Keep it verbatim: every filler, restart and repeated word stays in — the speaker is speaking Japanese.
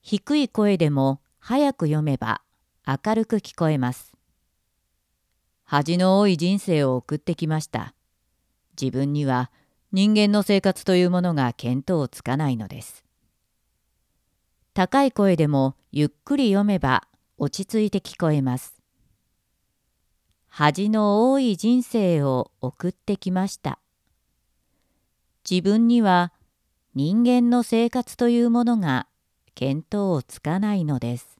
低い声でも早く読めば明るく聞こえます。恥の多い人生を送ってきました。自分には人間の生活というものが見当つかないのです。高い声でもゆっくり読めば落ち着いて聞こえます。恥の多い人生を送ってきました。自分には人間の生活というものが見当つかないのです。